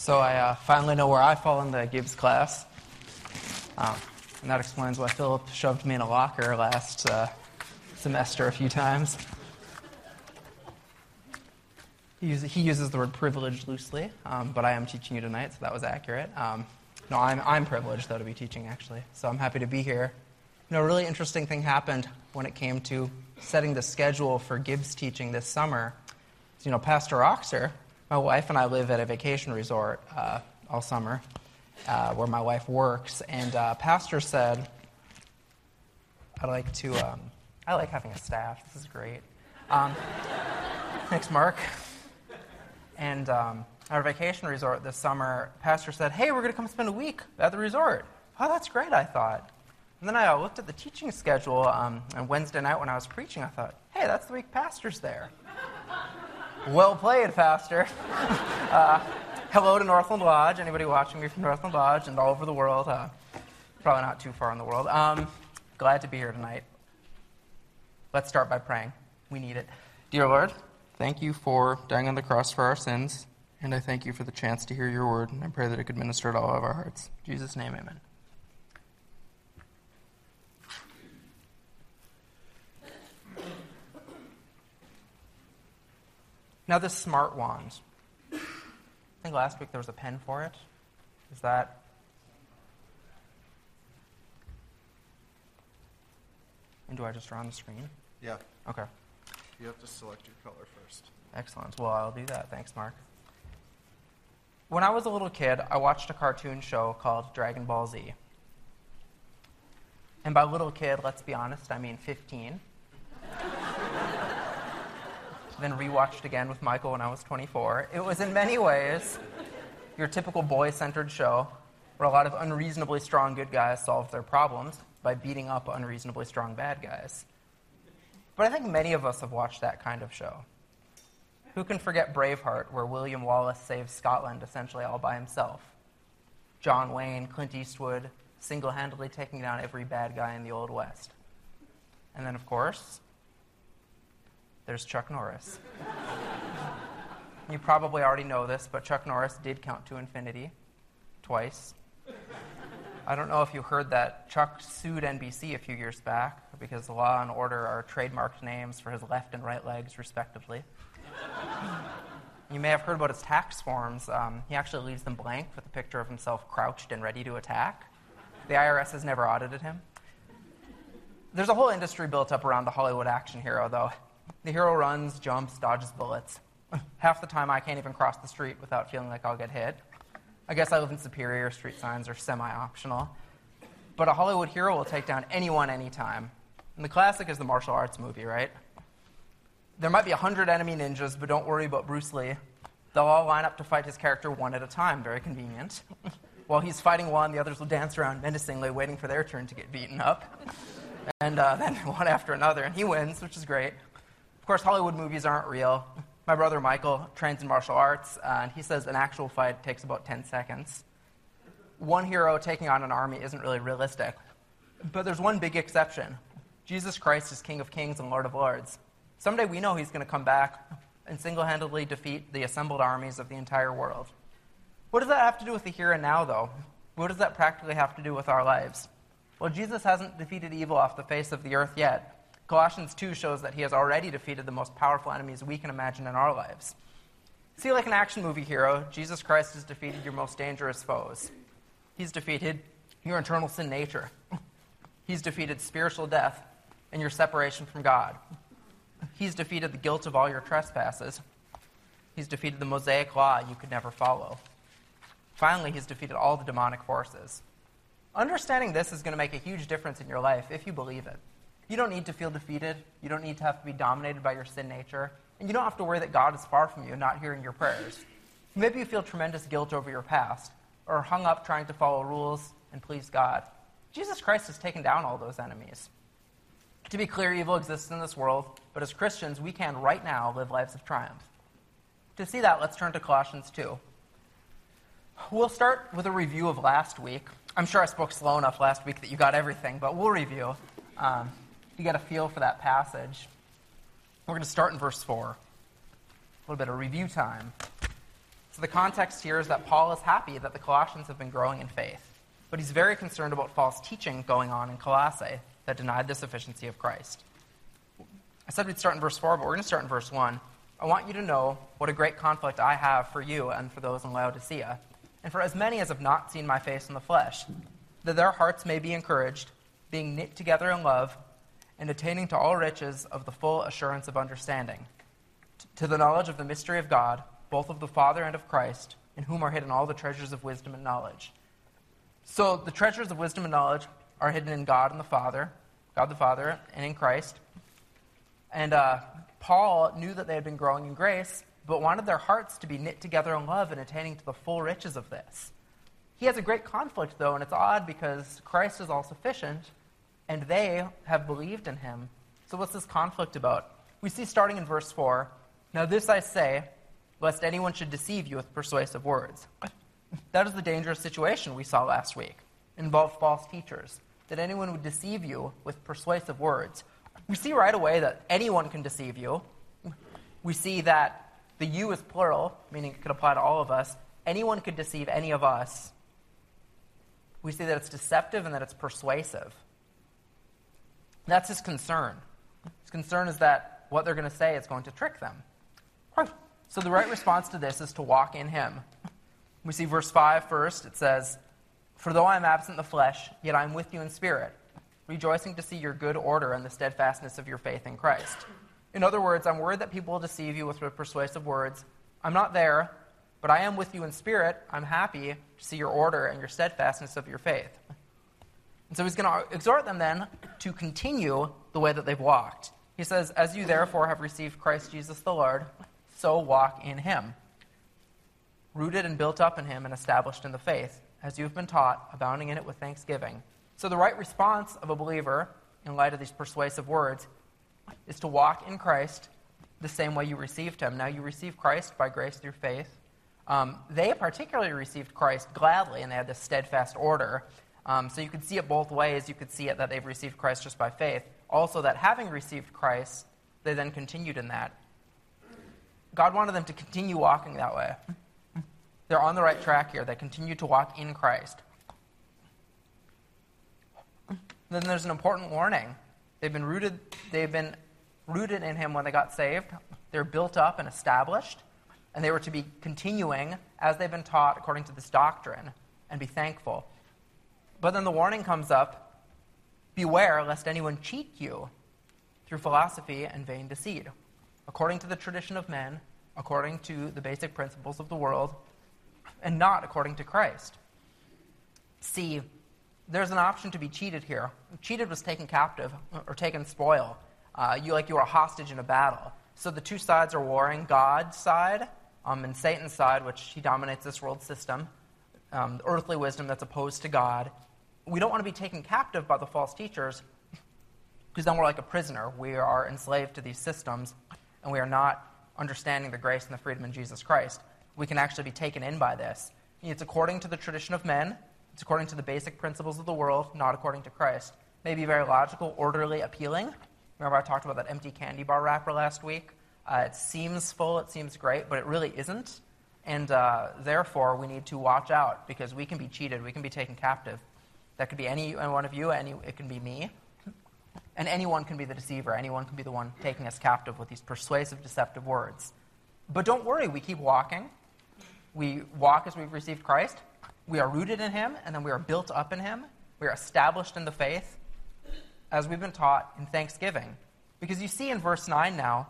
So I finally know where I fall in the Gibbs class. And that explains why Philip shoved me in a locker last semester a few times. He uses the word privileged loosely, but I am teaching you tonight, so that was accurate. No, I'm privileged, though, to be teaching, actually. So I'm happy to be here. You know, a really interesting thing happened when it came to setting the schedule for Gibbs teaching this summer. So, you know, Pastor Oxer, my wife and I live at a vacation resort all summer where my wife works. And Pastor said, I like having a staff. This is great. Thanks, Mark. And our vacation resort this summer, Pastor said, hey, we're going to come spend a week at the resort. Oh, that's great, I thought. And then I looked at the teaching schedule on Wednesday night when I was preaching. I thought, hey, that's the week Pastor's there. Well played, Pastor. Hello to Northland Lodge. Anybody watching me from Northland Lodge and all over the world? Probably not too far in the world. Glad to be here tonight. Let's start by praying. We need it. Dear Lord, thank you for dying on the cross for our sins, and I thank you for the chance to hear your word, and I pray that it could minister to all of our hearts. In Jesus' name, amen. Now this smart wand. I think last week there was a pen for it. Is that... And do I just draw on the screen? Yeah. Okay. You have to select your color first. Excellent. Well, I'll do that. Thanks, Mark. When I was a little kid, I watched a cartoon show called Dragon Ball Z. And by little kid, let's be honest, I mean 15. Then rewatched again with Michael when I was 24. It was in many ways your typical boy-centered show where a lot of unreasonably strong good guys solve their problems by beating up unreasonably strong bad guys. But I think many of us have watched that kind of show. Who can forget Braveheart, where William Wallace saves Scotland essentially all by himself? John Wayne, Clint Eastwood, single-handedly taking down every bad guy in the Old West. And then, of course, there's Chuck Norris. You probably already know this, but Chuck Norris did count to infinity twice. I don't know if you heard that Chuck sued NBC a few years back because Law and Order are trademarked names for his left and right legs, respectively. You may have heard about his tax forms. He actually leaves them blank with a picture of himself crouched and ready to attack. The IRS has never audited him. There's a whole industry built up around the Hollywood action hero, though. The hero runs, jumps, dodges bullets. Half the time I can't even cross the street without feeling like I'll get hit. I guess I live in Superior, street signs are semi-optional. But a Hollywood hero will take down anyone, anytime. And the classic is the martial arts movie, right? There might be 100 enemy ninjas, but don't worry about Bruce Lee. They'll all line up to fight his character one at a time, very convenient. While he's fighting one, the others will dance around menacingly, waiting for their turn to get beaten up. And then one after another, and he wins, which is great. Of course, Hollywood movies aren't real. My brother Michael trains in martial arts, and he says an actual fight takes about 10 seconds. One hero taking on an army isn't really realistic. But there's one big exception. Jesus Christ is King of Kings and Lord of Lords. Someday we know he's going to come back and single-handedly defeat the assembled armies of the entire world. What does that have to do with the here and now, though? What does that practically have to do with our lives? Well, Jesus hasn't defeated evil off the face of the earth yet. Colossians 2 shows that he has already defeated the most powerful enemies we can imagine in our lives. See, like an action movie hero, Jesus Christ has defeated your most dangerous foes. He's defeated your internal sin nature. He's defeated spiritual death and your separation from God. He's defeated the guilt of all your trespasses. He's defeated the Mosaic law you could never follow. Finally, he's defeated all the demonic forces. Understanding this is going to make a huge difference in your life if you believe it. You don't need to feel defeated. You don't need to have to be dominated by your sin nature. And you don't have to worry that God is far from you and not hearing your prayers. Maybe you feel tremendous guilt over your past or hung up trying to follow rules and please God. Jesus Christ has taken down all those enemies. To be clear, evil exists in this world, but as Christians, we can right now live lives of triumph. To see that, let's turn to Colossians 2. We'll start with a review of last week. I'm sure I spoke slow enough last week that you got everything, but we'll review. You get a feel for that passage. We're going to start in verse 4. A little bit of review time. So the context here is that Paul is happy that the Colossians have been growing in faith, but he's very concerned about false teaching going on in Colossae that denied the sufficiency of Christ. I said we'd start in verse 4, but we're going to start in verse 1. I want you to know what a great conflict I have for you and for those in Laodicea, and for as many as have not seen my face in the flesh, that their hearts may be encouraged, being knit together in love, and attaining to all riches of the full assurance of understanding, to the knowledge of the mystery of God, both of the Father and of Christ, in whom are hidden all the treasures of wisdom and knowledge. So the treasures of wisdom and knowledge are hidden in God the Father, and in Christ. And Paul knew that they had been growing in grace, but wanted their hearts to be knit together in love and attaining to the full riches of this. He has a great conflict, though, and it's odd because Christ is all sufficient, and they have believed in him. So what's this conflict about? We see starting in verse 4, "Now this I say, lest anyone should deceive you with persuasive words." That is the dangerous situation we saw last week. It involved false teachers, that anyone would deceive you with persuasive words. We see right away that anyone can deceive you. We see that the you is plural, meaning it could apply to all of us. Anyone could deceive any of us. We see that it's deceptive and that it's persuasive. That's his concern. His concern is that what they're going to say is going to trick them. So the right response to this is to walk in him. We see verse 5 first. It says, "For though I am absent in the flesh, yet I am with you in spirit, rejoicing to see your good order and the steadfastness of your faith in Christ." In other words, I'm worried that people will deceive you with persuasive words. I'm not there, but I am with you in spirit. I'm happy to see your order and your steadfastness of your faith. And so he's going to exhort them then to continue the way that they've walked. He says, "As you therefore have received Christ Jesus the Lord, so walk in him, rooted and built up in him and established in the faith, as you have been taught, abounding in it with thanksgiving." So the right response of a believer, in light of these persuasive words, is to walk in Christ the same way you received him. Now, you receive Christ by grace through faith. They particularly received Christ gladly, and they had this steadfast order. So you could see it both ways. You could see it that they've received Christ just by faith. Also, that having received Christ, they then continued in that. God wanted them to continue walking that way. They're on the right track here. They continue to walk in Christ. Then there's an important warning. They've been rooted in him when they got saved. They're built up and established, and they were to be continuing as they've been taught according to this doctrine and be thankful. But then the warning comes up, "Beware lest anyone cheat you through philosophy and vain deceit, according to the tradition of men, according to the basic principles of the world, and not according to Christ." See, there's an option to be cheated here. Cheated was taken captive or taken spoil. You were a hostage in a battle. So the two sides are warring, God's side and Satan's side, which he dominates this world system, the earthly wisdom that's opposed to God. We don't want to be taken captive by the false teachers, because then we're like a prisoner. We are enslaved to these systems, and we are not understanding the grace and the freedom in Jesus Christ. We can actually be taken in by this. It's according to the tradition of men. It's according to the basic principles of the world, not according to Christ. Maybe very logical, orderly, appealing. Remember I talked about that empty candy bar wrapper last week? It seems full, it seems great, but it really isn't. And therefore, we need to watch out, because we can be cheated. We can be taken captive. That could be any one of you. It can be me. And anyone can be the deceiver. Anyone can be the one taking us captive with these persuasive, deceptive words. But don't worry, we keep walking. We walk as we've received Christ. We are rooted in him, and then we are built up in him. We are established in the faith, as we've been taught in thanksgiving. Because you see in verse 9 now,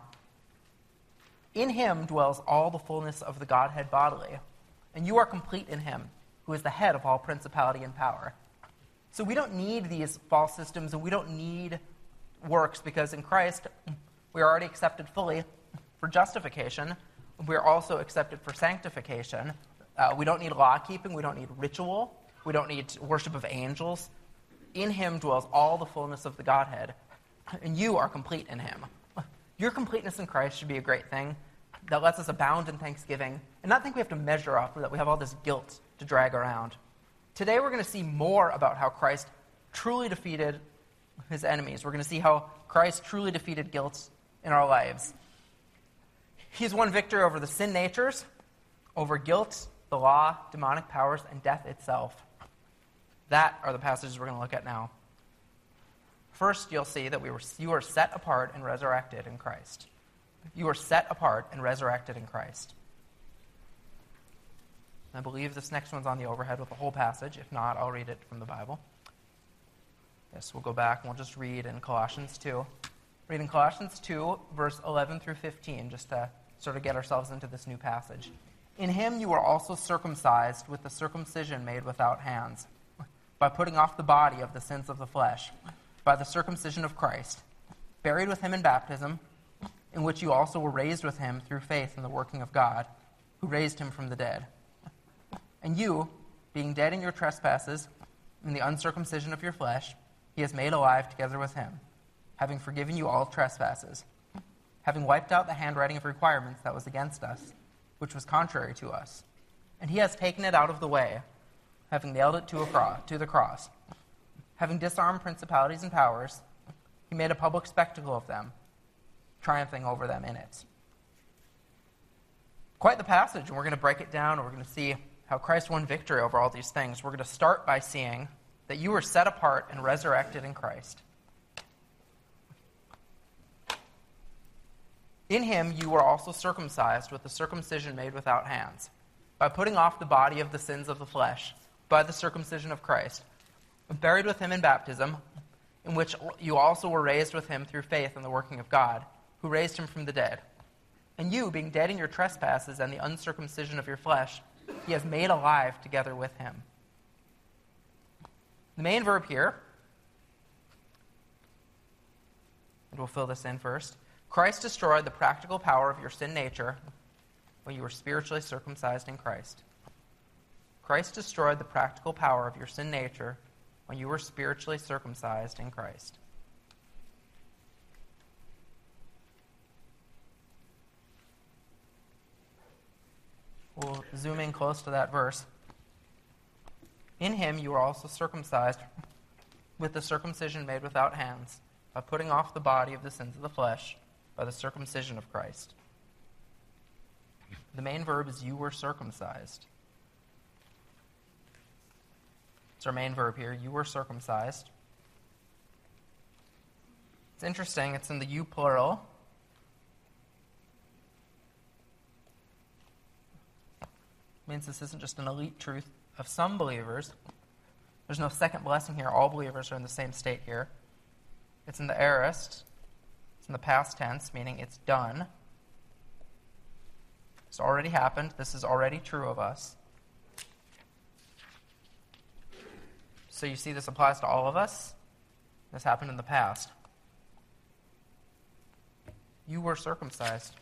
"In him dwells all the fullness of the Godhead bodily, and you are complete in him, who is the head of all principality and power." So we don't need these false systems, and we don't need works, because in Christ, we are already accepted fully for justification. We are also accepted for sanctification. We don't need law-keeping. We don't need ritual. We don't need worship of angels. In him dwells all the fullness of the Godhead, and you are complete in him. Your completeness in Christ should be a great thing that lets us abound in thanksgiving and not think we have to measure up or that we have all this guilt to drag around. Today we're going to see more about how Christ truly defeated his enemies. We're going to see how Christ truly defeated guilt in our lives. He's won victory over the sin natures, over guilt, the law, demonic powers, and death itself. That are the passages we're going to look at now. First, you'll see that you are set apart and resurrected in Christ. You are set apart and resurrected in Christ. I believe this next one's on the overhead with the whole passage. If not, I'll read it from the Bible. Yes, we'll go back and we'll just read in Colossians 2. Read in Colossians 2, verse 11 through 15, just to sort of get ourselves into this new passage. In him you were also circumcised with the circumcision made without hands, by putting off the body of the sins of the flesh, by the circumcision of Christ, buried with him in baptism, in which you also were raised with him through faith in the working of God, who raised him from the dead. And you, being dead in your trespasses, in the uncircumcision of your flesh, he has made alive together with him, having forgiven you all trespasses, having wiped out the handwriting of requirements that was against us, which was contrary to us. And he has taken it out of the way, having nailed it to the cross. Having disarmed principalities and powers, he made a public spectacle of them, triumphing over them in it. Quite the passage, and we're going to break it down, and we're going to see how Christ won victory over all these things. We're going to start by seeing that you were set apart and resurrected in Christ. In him you were also circumcised with the circumcision made without hands, by putting off the body of the sins of the flesh, by the circumcision of Christ, buried with him in baptism, in which you also were raised with him through faith in the working of God, who raised him from the dead. And you, being dead in your trespasses and the uncircumcision of your flesh, he has made alive together with him. The main verb here, and we'll fill this in first, Christ destroyed the practical power of your sin nature when you were spiritually circumcised in Christ. Christ destroyed the practical power of your sin nature when you were spiritually circumcised in Christ. We'll zoom in close to that verse. In him you were also circumcised with the circumcision made without hands, by putting off the body of the sins of the flesh, by the circumcision of Christ. The main verb is you were circumcised. It's our main verb here. You were circumcised. It's interesting. It's in the you plural. It means this isn't just an elite truth of some believers. There's no second blessing here. All believers are in the same state here. It's in the aorist. It's in the past tense, meaning it's done. It's already happened. This is already true of us. So you see this applies to all of us. This happened in the past. You were circumcised.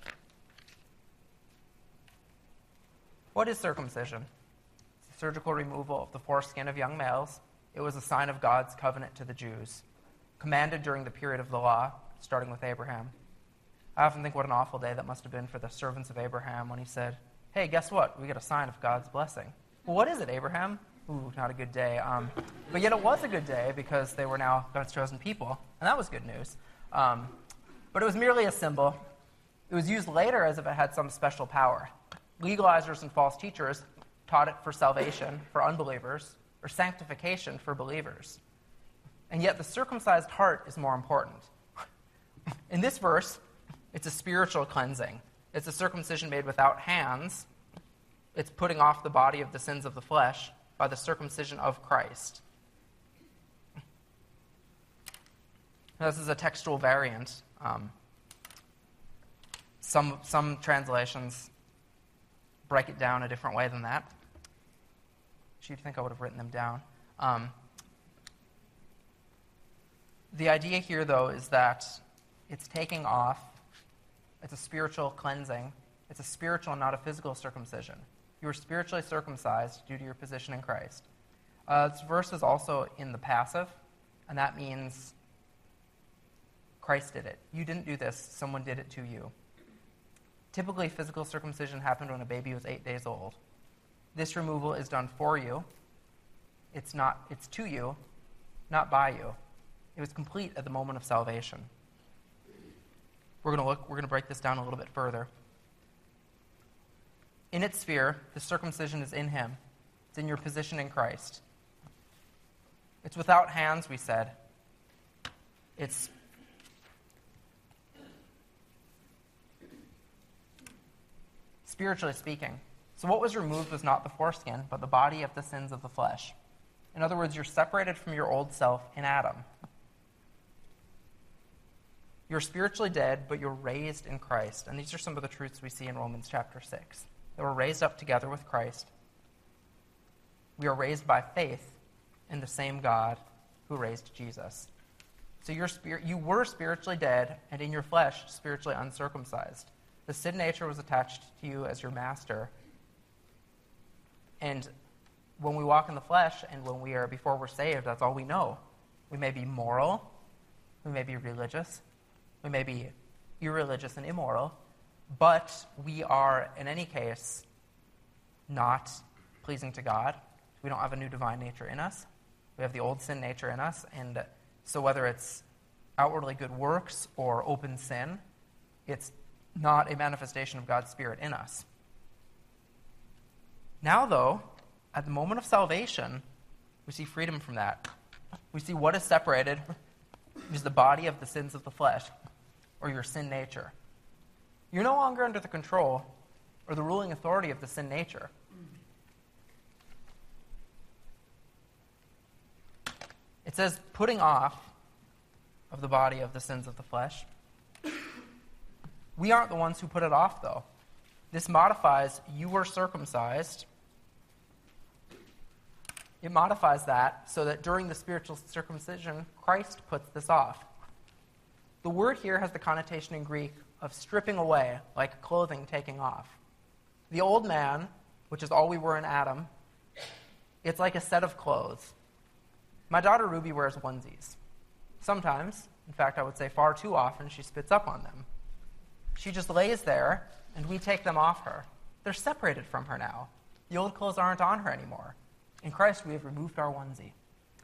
What is circumcision? It's the surgical removal of the foreskin of young males. It was a sign of God's covenant to the Jews, commanded during the period of the law, starting with Abraham. I often think what an awful day that must have been for the servants of Abraham when he said, hey, guess what? We get a sign of God's blessing. Well, what is it, Abraham? Ooh, not a good day. But yet it was a good day because they were now God's chosen people, and that was good news. But it was merely a symbol. It was used later as if it had some special power. Legalizers and false teachers taught it for salvation for unbelievers or sanctification for believers. And yet the circumcised heart is more important. In this verse, it's a spiritual cleansing. It's a circumcision made without hands. It's putting off the body of the sins of the flesh by the circumcision of Christ. Now, this is a textual variant. Some translations break it down a different way than that. You'd think I would have written them down. The idea here, though, is that it's taking off. It's a spiritual cleansing. It's a spiritual, not a physical circumcision. You were spiritually circumcised due to your position in Christ. This verse is also in the passive, and that means Christ did it. You didn't do this. Someone did it to you. Typically, physical circumcision happened when a baby was 8 days old. This removal is done for you. It's to you, not by you. It was complete at the moment of salvation. We're going to break this down a little bit further. In its sphere, the circumcision is in him. It's in your position in Christ. It's without hands, we said. It's spiritually speaking. So what was removed was not the foreskin, but the body of the sins of the flesh. In other words, you're separated from your old self in Adam. You're spiritually dead, but you're raised in Christ. And these are some of the truths we see in Romans chapter 6. That we're raised up together with Christ. We are raised by faith in the same God who raised Jesus. So you were spiritually dead, and in your flesh, spiritually uncircumcised. The sin nature was attached to you as your master. And when we walk in the flesh, and before we're saved, that's all we know. We may be moral, we may be religious, we may be irreligious and immoral, but we are, in any case, not pleasing to God. We don't have a new divine nature in us. We have the old sin nature in us, and so whether it's outwardly good works or open sin, it's not a manifestation of God's Spirit in us. Now, though, at the moment of salvation, we see freedom from that. We see what is separated is the body of the sins of the flesh, or your sin nature. You're no longer under the control or the ruling authority of the sin nature. It says putting off of the body of the sins of the flesh. We aren't the ones who put it off, though. This modifies you were circumcised. It modifies that so that during the spiritual circumcision, Christ puts this off. The word here has the connotation in Greek of stripping away, like clothing taking off. The old man, which is all we were in Adam, it's like a set of clothes. My daughter Ruby wears onesies. Sometimes, in fact, I would say far too often, she spits up on them. She just lays there, and we take them off her. They're separated from her now. The old clothes aren't on her anymore. In Christ, we have removed our onesie.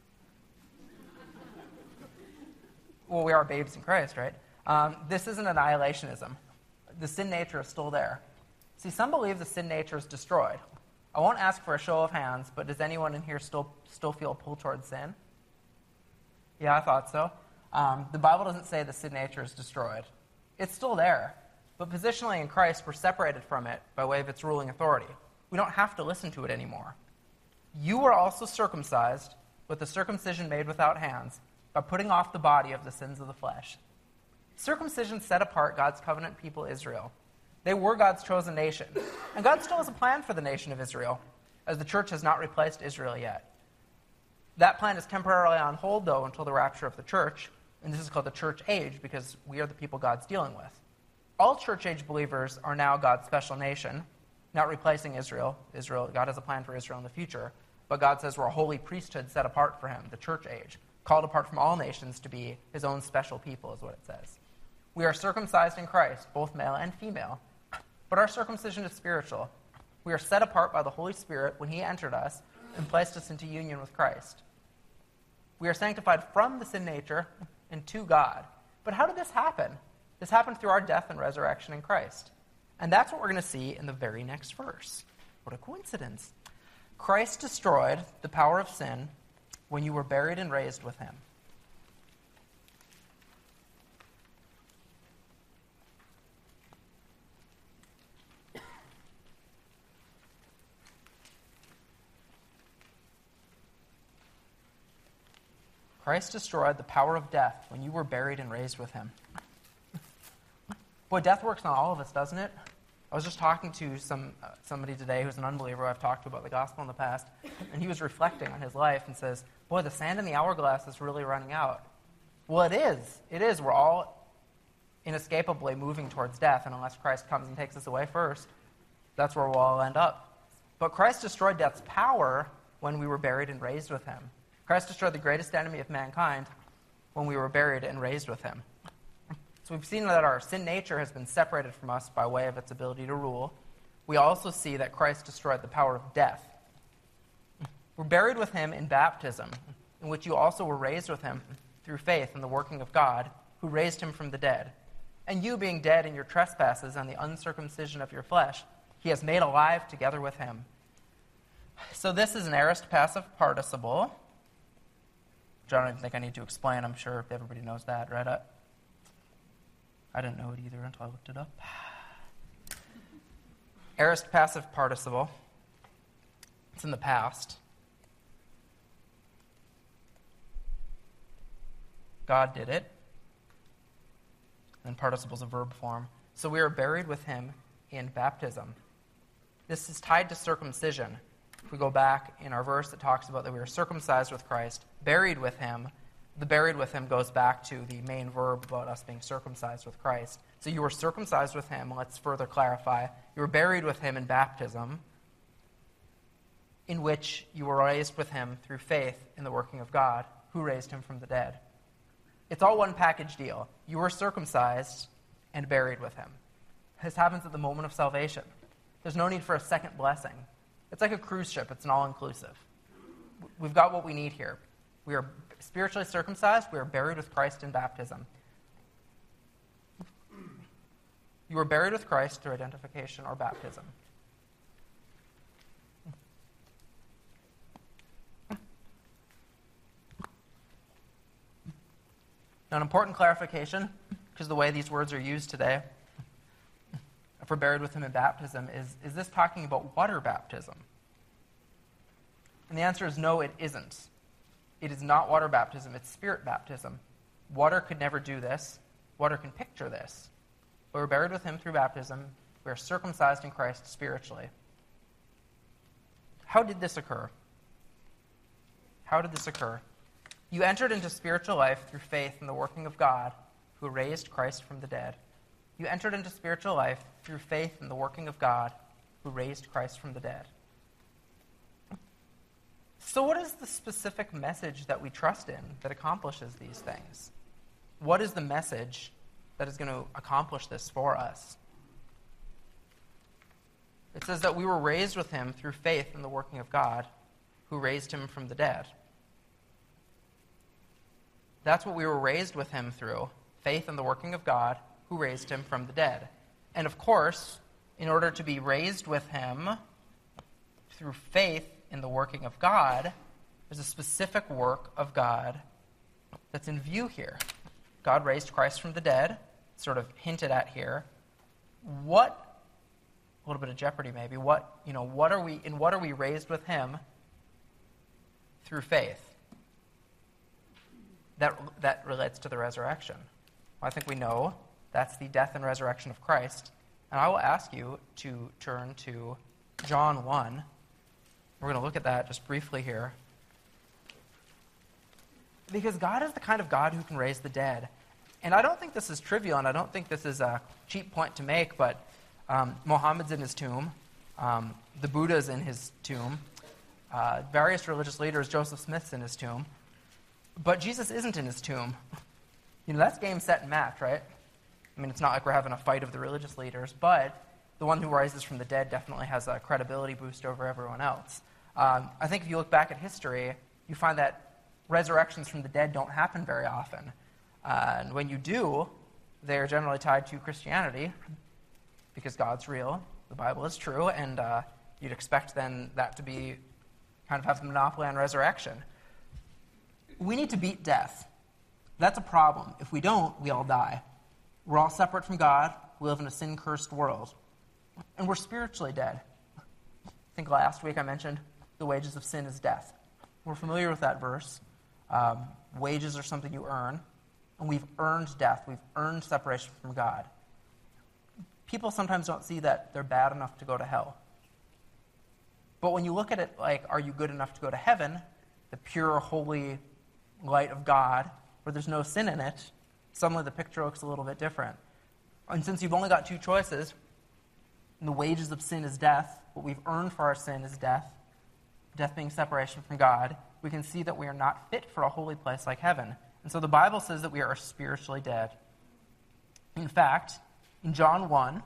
Well, we are babes in Christ, right? This isn't annihilationism. The sin nature is still there. See, some believe the sin nature is destroyed. I won't ask for a show of hands, but does anyone in here still feel a pull towards sin? Yeah, I thought so. The Bible doesn't say the sin nature is destroyed. It's still there. But positionally in Christ, we're separated from it by way of its ruling authority. We don't have to listen to it anymore. You were also circumcised with the circumcision made without hands, by putting off the body of the sins of the flesh. Circumcision set apart God's covenant people, Israel. They were God's chosen nation. And God still has a plan for the nation of Israel, as the church has not replaced Israel yet. That plan is temporarily on hold, though, until the rapture of the church, and this is called the church age because we are the people God's dealing with. All church age believers are now God's special nation, not replacing Israel. God has a plan for Israel in the future, but God says we're a holy priesthood set apart for him, the church age, called apart from all nations to be his own special people, is what it says. We are circumcised in Christ, both male and female, but our circumcision is spiritual. We are set apart by the Holy Spirit when he entered us and placed us into union with Christ. We are sanctified from the sin nature and to God. But how did this happen? This happened through our death and resurrection in Christ. And that's what we're going to see in the very next verse. What a coincidence. Christ destroyed the power of sin when you were buried and raised with him. Christ destroyed the power of death when you were buried and raised with him. Boy, death works on all of us, doesn't it? I was just talking to somebody today who's an unbeliever I've talked to about the gospel in the past, and he was reflecting on his life and says, boy, the sand in the hourglass is really running out. Well, it is. It is. We're all inescapably moving towards death, and unless Christ comes and takes us away first, that's where we'll all end up. But Christ destroyed death's power when we were buried and raised with him. Christ destroyed the greatest enemy of mankind when we were buried and raised with him. So we've seen that our sin nature has been separated from us by way of its ability to rule. We also see that Christ destroyed the power of death. We're buried with him in baptism, in which you also were raised with him through faith in the working of God, who raised him from the dead. And you, being dead in your trespasses and the uncircumcision of your flesh, He has made alive together with him. So this is an aorist passive participle, which I don't even think I need to explain. I'm sure everybody knows that, right? I didn't know it either until I looked it up. Aorist passive participle. It's in the past. God did it. And participle's a verb form. So we are buried with him in baptism. This is tied to circumcision. If we go back in our verse that talks about that we are circumcised with Christ, buried with him, the buried with him goes back to the main verb about us being circumcised with Christ. So you were circumcised with him. Let's further clarify. You were buried with him in baptism, in which you were raised with him through faith in the working of God, who raised him from the dead. It's all one package deal. You were circumcised and buried with him. This happens at the moment of salvation. There's no need for a second blessing. It's like a cruise ship. It's an all-inclusive. We've got what we need here. We are spiritually circumcised. We are buried with Christ in baptism. You were buried with Christ through identification or baptism. Now, an important clarification, because the way these words are used today, if we're buried with him in baptism, is this talking about water baptism? And the answer is no, it isn't. It is not water baptism, it's spirit baptism. Water could never do this. Water can picture this. But we're buried with him through baptism. We are circumcised in Christ spiritually. How did this occur? How did this occur? You entered into spiritual life through faith in the working of God, who raised Christ from the dead. You entered into spiritual life through faith in the working of God, who raised Christ from the dead. So what is the specific message that we trust in that accomplishes these things? What is the message that is going to accomplish this for us? It says that we were raised with him through faith in the working of God, who raised him from the dead. That's what we were raised with him through, faith in the working of God, who raised him from the dead. And of course, in order to be raised with him through faith in the working of God, there's a specific work of God that's in view here. God raised Christ from the dead, sort of hinted at here. A little bit of Jeopardy maybe, what are we raised with him through faith? That relates to the resurrection. Well, I think we know that's the death and resurrection of Christ. And I will ask you to turn to John 1. We're going to look at that just briefly here. Because God is the kind of God who can raise the dead. And I don't think this is trivial, and I don't think this is a cheap point to make, but Muhammad's in his tomb. The Buddha's in his tomb. Various religious leaders, Joseph Smith's in his tomb. But Jesus isn't in his tomb. That's game, set, and match, right? I mean, it's not like we're having a fight of the religious leaders, but the one who rises from the dead definitely has a credibility boost over everyone else. I think if you look back at history, you find that resurrections from the dead don't happen very often. And when you do, they're generally tied to Christianity, because God's real, the Bible is true, and you'd expect then that to be kind of have the monopoly on resurrection. We need to beat death. That's a problem. If we don't, we all die. We're all separate from God. We live in a sin-cursed world. And we're spiritually dead. I think last week I mentioned the wages of sin is death. We're familiar with that verse. Wages are something you earn. And we've earned death. We've earned separation from God. People sometimes don't see that they're bad enough to go to hell. But when you look at it like, are you good enough to go to heaven, the pure, holy light of God, where there's no sin in it, suddenly the picture looks a little bit different. And since you've only got two choices, and the wages of sin is death, what we've earned for our sin is death being separation from God, we can see that we are not fit for a holy place like heaven. And so the Bible says that we are spiritually dead. In fact, in John 1,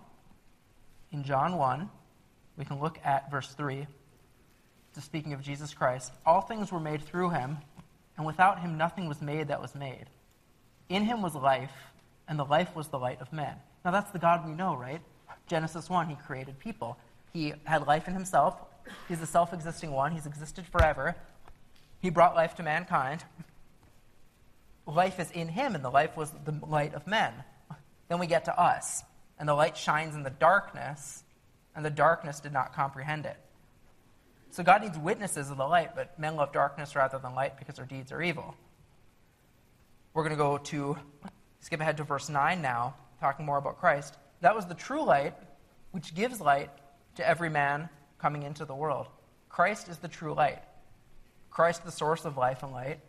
we can look at verse 3, to speaking of Jesus Christ. All things were made through him, and without him nothing was made that was made. In him was life, and the life was the light of men. Now that's the God we know, right? Genesis 1, he created people. He had life in himself. He's the self-existing one. He's existed forever. He brought life to mankind. Life is in him, and the life was the light of men. Then we get to us, and the light shines in the darkness, and the darkness did not comprehend it. So God needs witnesses of the light, but men love darkness rather than light because their deeds are evil. We're going to skip ahead to verse 9 now, talking more about Christ. That was the true light, which gives light to every man coming into the world. Christ is the true light. Christ, the source of life and light,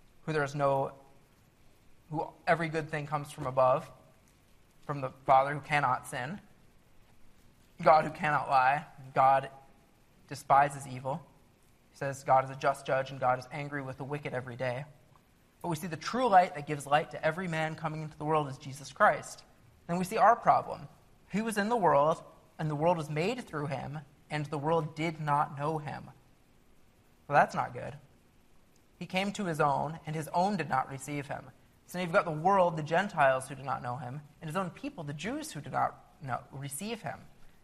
who every good thing comes from above, from the Father who cannot sin, God who cannot lie, God despises evil. He says God is a just judge and God is angry with the wicked every day. But we see the true light that gives light to every man coming into the world is Jesus Christ. Then we see our problem. He was in the world, and the world was made through him, and the world did not know him. Well, that's not good. He came to his own, and his own did not receive him. So now you've got the world, the Gentiles who did not know him, and his own people, the Jews who did not receive him.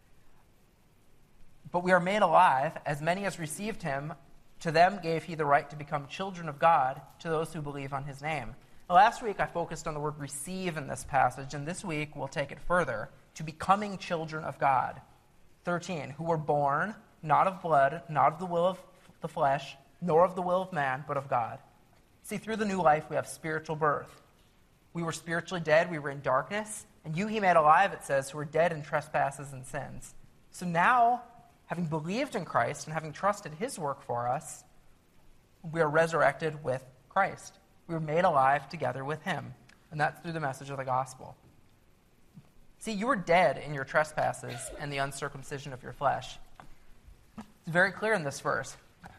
But we are made alive, as many as received him, to them gave he the right to become children of God, to those who believe on his name. Now, last week I focused on the word receive in this passage, and this week we'll take it further, to becoming children of God. 13, who were born, not of blood, not of the will of the flesh, nor of the will of man, but of God. See, through the new life we have spiritual birth. We were spiritually dead, we were in darkness, and you he made alive, it says, who were dead in trespasses and sins. So now, having believed in Christ and having trusted his work for us, we are resurrected with Christ. We were made alive together with him. And that's through the message of the gospel. See, you were dead in your trespasses and the uncircumcision of your flesh. It's very clear in this verse.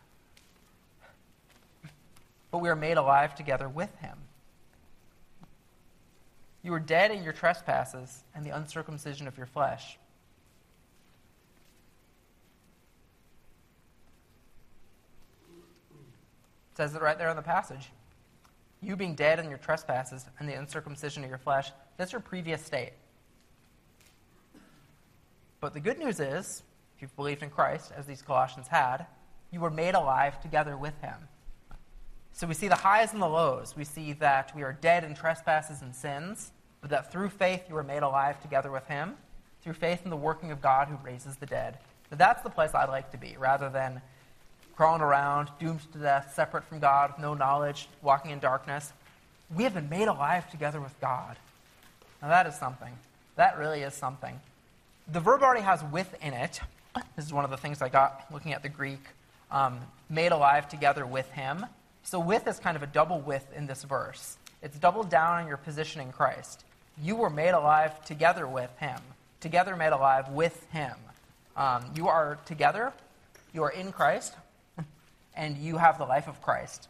But we are made alive together with him. You were dead in your trespasses and the uncircumcision of your flesh. It says it right there in the passage. You being dead in your trespasses and the uncircumcision of your flesh, that's your previous state. But the good news is, if you've believed in Christ, as these Colossians had, you were made alive together with him. So we see the highs and the lows. We see that we are dead in trespasses and sins, but that through faith you were made alive together with him, through faith in the working of God who raises the dead. But that's the place I'd like to be, rather than crawling around, doomed to death, separate from God, with no knowledge, walking in darkness. We have been made alive together with God. Now that is something. That really is something. The verb already has with in it. This is one of the things I got looking at the Greek. Made alive together with him. So with is kind of a double with in this verse. It's doubled down on your position in Christ. You were made alive together with him. Together made alive with him. You are together. You are in Christ. And you have the life of Christ.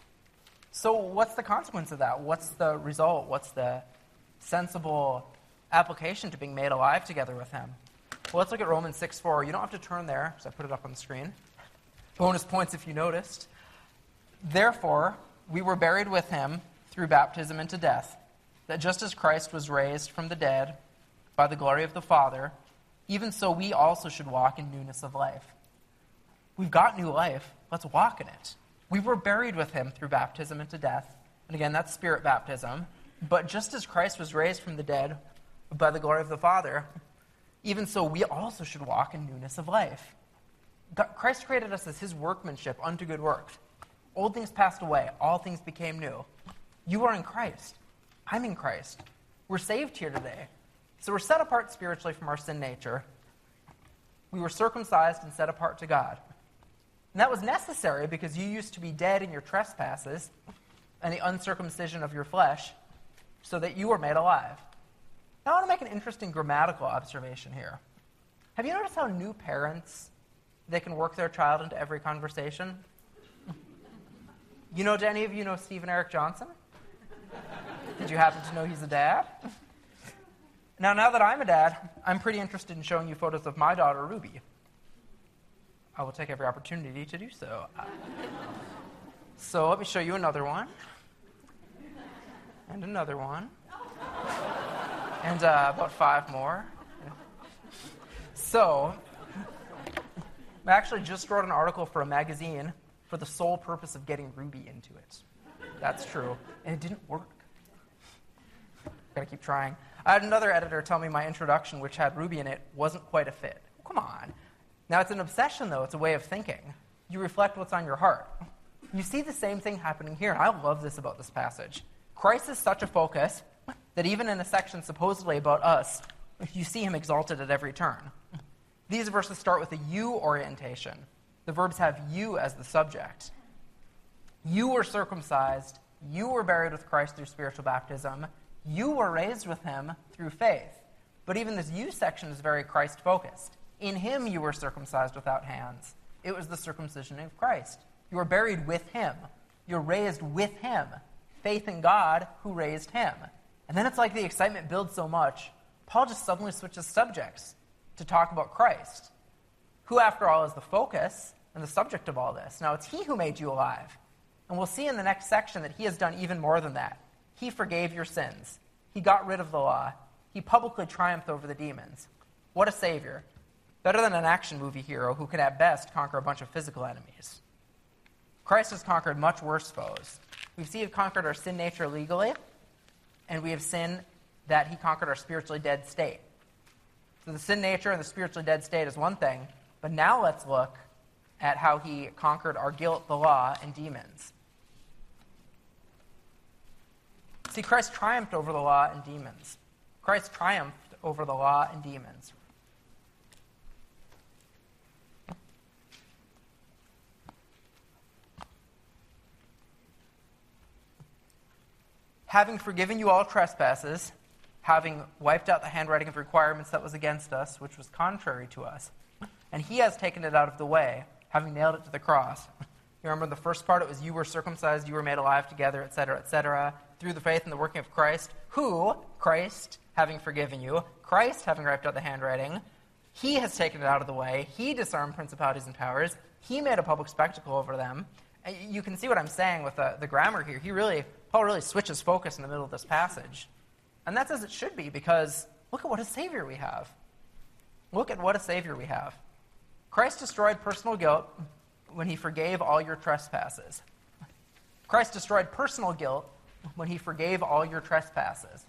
So what's the consequence of that? What's the result? What's the sensible application to being made alive together with him? Well, let's look at Romans 6:4. You don't have to turn there, because I put it up on the screen. Bonus points if you noticed. Therefore, we were buried with him through baptism into death, that just as Christ was raised from the dead by the glory of the Father, even so we also should walk in newness of life. We've got new life. Let's walk in it. We were buried with him through baptism into death. And again, that's spirit baptism. But just as Christ was raised from the dead by the glory of the Father, even so we also should walk in newness of life. Christ created us as his workmanship unto good works. Old things passed away. All things became new. You are in Christ. I'm in Christ. We're saved here today. So we're set apart spiritually from our sin nature. We were circumcised and set apart to God. And that was necessary because you used to be dead in your trespasses and the uncircumcision of your flesh, so that you were made alive. Now I want to make an interesting grammatical observation here. Have you noticed how new parents, they can work their child into every conversation? Do any of you know Stephen Eric Johnson? Did you happen to know he's a dad? Now that I'm a dad, I'm pretty interested in showing you photos of my daughter, Ruby. I will take every opportunity to do so. So let me show you another one. And another one. And about 5 more. So, I actually just wrote an article for a magazine for the sole purpose of getting Ruby into it. That's true. And it didn't work. Gotta keep trying. I had another editor tell me my introduction, which had Ruby in it, wasn't quite a fit. Come on. Now, it's an obsession, though. It's a way of thinking. You reflect what's on your heart. You see the same thing happening here, and I love this about this passage. Christ is such a focus that even in a section supposedly about us, you see him exalted at every turn. These verses start with a you orientation. The verbs have you as the subject. You were circumcised. You were buried with Christ through spiritual baptism. You were raised with him through faith. But even this you section is very Christ-focused. In him you were circumcised without hands. It was the circumcision of Christ. You were buried with him. You're raised with him. Faith in God who raised him. And then it's like the excitement builds so much, Paul just suddenly switches subjects to talk about Christ, who, after all, is the focus and the subject of all this. Now, it's he who made you alive. And we'll see in the next section that he has done even more than that. He forgave your sins. He got rid of the law. He publicly triumphed over the demons. What a savior. Better than an action movie hero who could at best conquer a bunch of physical enemies. Christ has conquered much worse foes. We've seen he conquered our sin nature legally, and we have seen that he conquered our spiritually dead state. So the sin nature and the spiritually dead state is one thing, but now let's look at how he conquered our guilt, the law, and demons. See, Christ triumphed over the law and demons. Christ triumphed over the law and demons. Having forgiven you all trespasses, having wiped out the handwriting of requirements that was against us, which was contrary to us, and he has taken it out of the way, having nailed it to the cross. You remember the first part, it was you were circumcised, you were made alive together, etc., through the faith and the working of Christ, who, Christ, having forgiven you, Christ, having wiped out the handwriting, he has taken it out of the way, he disarmed principalities and powers, he made a public spectacle over them. And you can see what I'm saying with the grammar here. Paul really switches focus in the middle of this passage. And that's as it should be, because look at what a Savior we have. Look at what a Savior we have. Christ destroyed personal guilt when he forgave all your trespasses. Christ destroyed personal guilt when he forgave all your trespasses.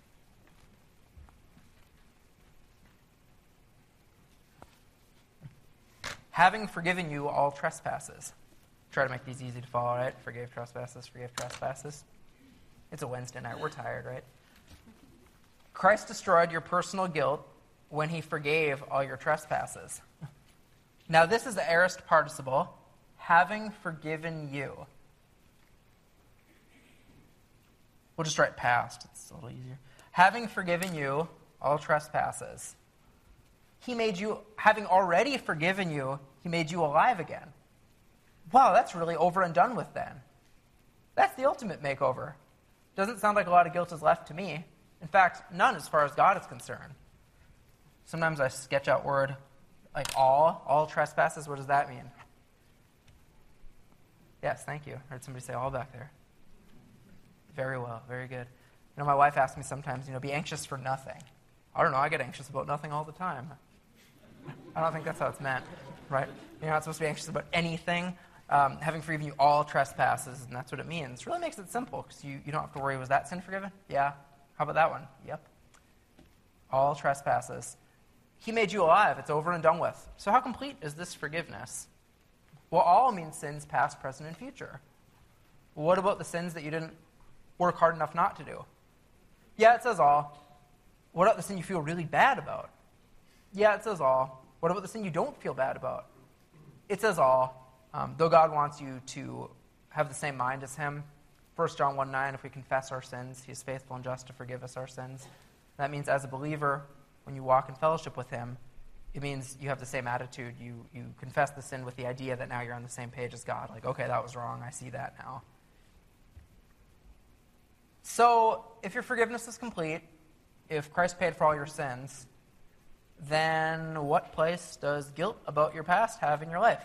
Having forgiven you all trespasses. Try to make these easy to follow, right? Forgave trespasses, forgive trespasses. It's a Wednesday night. We're tired, right? Christ destroyed your personal guilt when he forgave all your trespasses. Now, this is the aorist participle, having forgiven you. We'll just write past. It's a little easier. Having forgiven you all trespasses. He made you, having already forgiven you, he made you alive again. Wow, that's really over and done with then. That's the ultimate makeover. Doesn't sound like a lot of guilt is left to me. In fact, none as far as God is concerned. Sometimes I sketch out word like all trespasses. What does that mean? Yes, thank you. I heard somebody say all back there. Very well, very good. You know, my wife asks me sometimes, be anxious for nothing. I don't know, I get anxious about nothing all the time. I don't think that's how it's meant, right? You're not supposed to be anxious about anything. Having forgiven you all trespasses, and that's what it means. It really makes it simple, because you don't have to worry, was that sin forgiven? Yeah. How about that one? Yep. All trespasses. He made you alive. It's over and done with. So how complete is this forgiveness? Well, all means sins past, present, and future. Well, what about the sins that you didn't work hard enough not to do? Yeah, it says all. What about the sin you feel really bad about? Yeah, it says all. What about the sin you don't feel bad about? It says all. Though God wants you to have the same mind as him. 1 John 1:9, if we confess our sins, he is faithful and just to forgive us our sins. That means as a believer, when you walk in fellowship with him, it means you have the same attitude. You confess the sin with the idea that now you're on the same page as God. Like, okay, that was wrong. I see that now. So, if your forgiveness is complete, if Christ paid for all your sins, then what place does guilt about your past have in your life?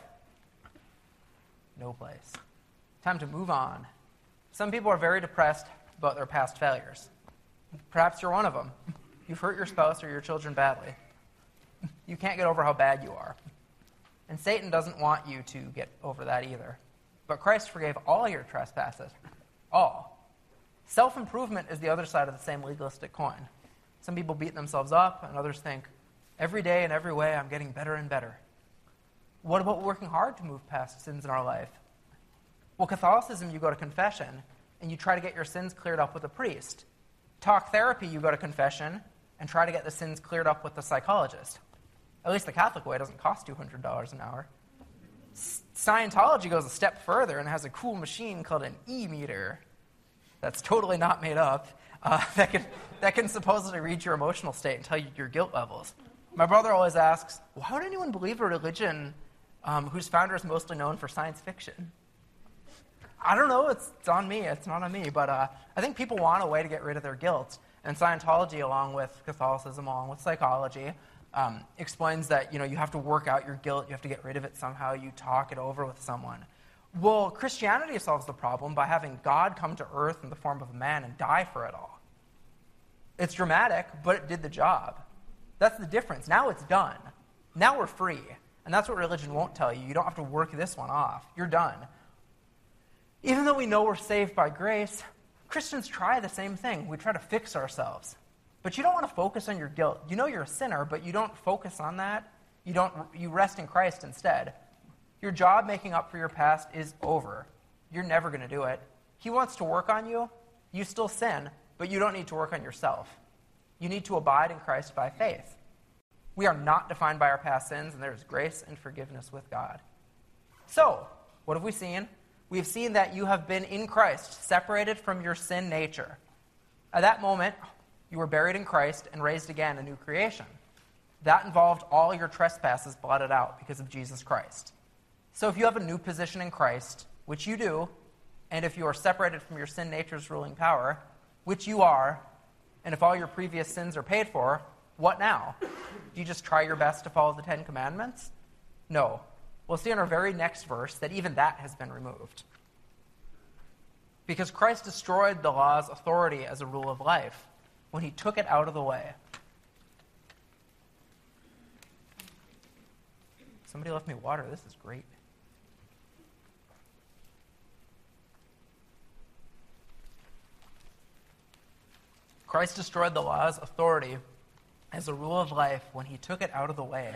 No place. Time to move on. Some people are very depressed about their past failures. Perhaps you're one of them. You've hurt your spouse or your children badly. You can't get over how bad you are. And Satan doesn't want you to get over that either. But Christ forgave all your trespasses. All. Self-improvement is the other side of the same legalistic coin. Some people beat themselves up, and others think, every day in every way I'm getting better and better. What about working hard to move past sins in our life? Well, Catholicism, you go to confession, and you try to get your sins cleared up with a priest. Talk therapy, you go to confession, and try to get the sins cleared up with the psychologist. At least the Catholic way doesn't cost $200 an hour. Scientology goes a step further and has a cool machine called an e-meter that's totally not made up, that can supposedly read your emotional state and tell you your guilt levels. My brother always asks, why would anyone believe a religion whose founder is mostly known for science fiction? I don't know, it's on me, it's not on me, but I think people want a way to get rid of their guilt, and Scientology, along with Catholicism, along with psychology, explains that, you have to work out your guilt, you have to get rid of it somehow, you talk it over with someone. Well, Christianity solves the problem by having God come to earth in the form of a man and die for it all. It's dramatic, but it did the job. That's the difference. Now it's done. Now we're free. And that's what religion won't tell you. You don't have to work this one off. You're done. Even though we know we're saved by grace, Christians try the same thing. We try to fix ourselves. But you don't want to focus on your guilt. You know you're a sinner, but you don't focus on that. You rest in Christ instead. Your job making up for your past is over. You're never going to do it. He wants to work on you. You still sin, but you don't need to work on yourself. You need to abide in Christ by faith. We are not defined by our past sins, and there is grace and forgiveness with God. So, what have we seen? We have seen that you have been in Christ, separated from your sin nature. At that moment, you were buried in Christ and raised again, a new creation. That involved all your trespasses blotted out because of Jesus Christ. So if you have a new position in Christ, which you do, and if you are separated from your sin nature's ruling power, which you are, and if all your previous sins are paid for, what now? Do you just try your best to follow the Ten Commandments? No. We'll see in our very next verse that even that has been removed. Because Christ destroyed the law's authority as a rule of life when he took it out of the way. Somebody left me water. This is great. Christ destroyed the law's authority as a rule of life when he took it out of the way.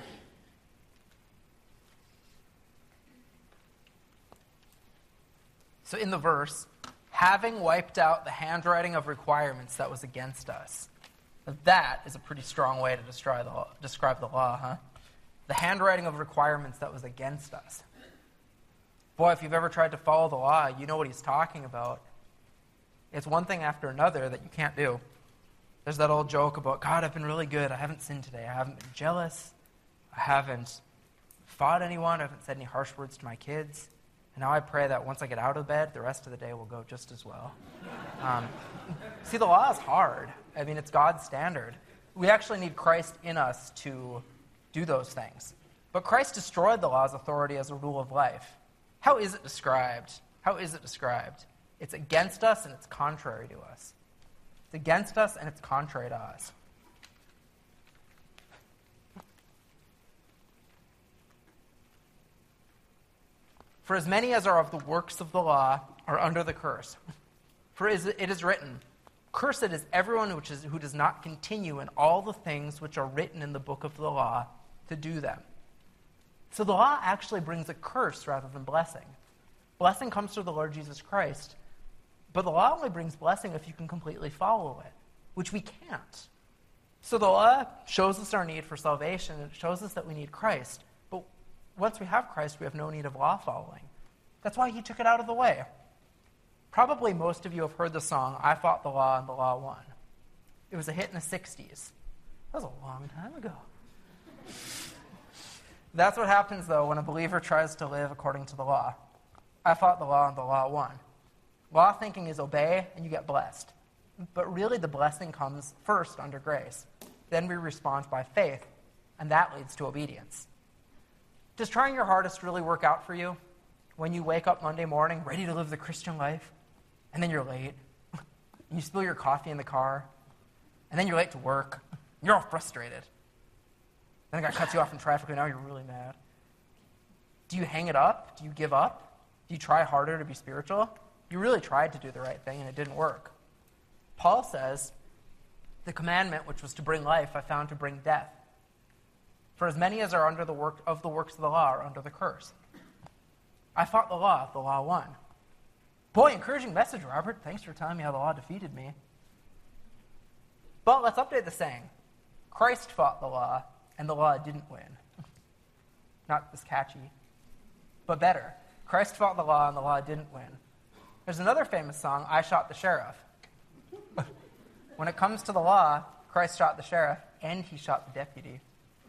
So in the verse, having wiped out the handwriting of requirements that was against us. That is a pretty strong way to describe the law, huh? The handwriting of requirements that was against us. Boy, if you've ever tried to follow the law, you know what he's talking about. It's one thing after another that you can't do. There's that old joke about, God, I've been really good. I haven't sinned today. I haven't been jealous. I haven't fought anyone. I haven't said any harsh words to my kids. And now I pray that once I get out of bed, the rest of the day will go just as well. See, the law is hard. I mean, it's God's standard. We actually need Christ in us to do those things. But Christ destroyed the law's authority as a rule of life. How is it described? How is it described? It's against us and it's contrary to us. It's against us and it's contrary to us. For as many as are of the works of the law are under the curse. For it is written, cursed is everyone who does not continue in all the things which are written in the book of the law to do them. So the law actually brings a curse rather than blessing. Blessing comes through the Lord Jesus Christ. But the law only brings blessing if you can completely follow it, which we can't. So the law shows us our need for salvation. It shows us that we need Christ. But once we have Christ, we have no need of law following. That's why he took it out of the way. Probably most of you have heard the song, I Fought the Law and the Law Won. It was a hit in the 60s. That was a long time ago. That's what happens, though, when a believer tries to live according to the law. I fought the law and the law won. Law thinking is obey and you get blessed. But really the blessing comes first under grace. Then we respond by faith, and that leads to obedience. Does trying your hardest really work out for you? When you wake up Monday morning ready to live the Christian life, and then you're late, and you spill your coffee in the car, and then you're late to work, and you're all frustrated. Then a guy cuts you off in traffic, and now you're really mad. Do you hang it up? Do you give up? Do you try harder to be spiritual? You really tried to do the right thing and it didn't work. Paul says, the commandment which was to bring life I found to bring death. For as many as are under the works of the law are under the curse. I fought the law won. Boy, encouraging message, Robert. Thanks for telling me how the law defeated me. But let's update the saying. Christ fought the law, and the law didn't win. Not as catchy, but better. Christ fought the law, and the law didn't win. There's another famous song, I Shot the Sheriff. When it comes to the law, Christ shot the sheriff, and he shot the deputy.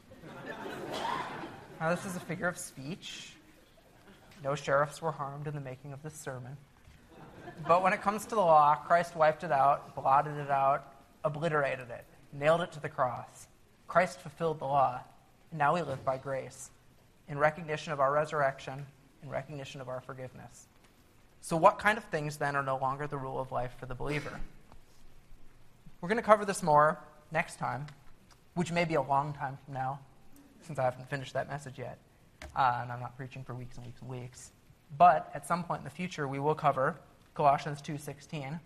Now, this is a figure of speech. No sheriffs were harmed in the making of this sermon. But when it comes to the law, Christ wiped it out, blotted it out, obliterated it, nailed it to the cross. Christ fulfilled the law, and now we live by grace, in recognition of our resurrection, in recognition of our forgiveness. So what kind of things, then, are no longer the rule of life for the believer? We're going to cover this more next time, which may be a long time from now, since I haven't finished that message yet, and I'm not preaching for weeks and weeks and weeks. But at some point in the future, we will cover Colossians 2:16.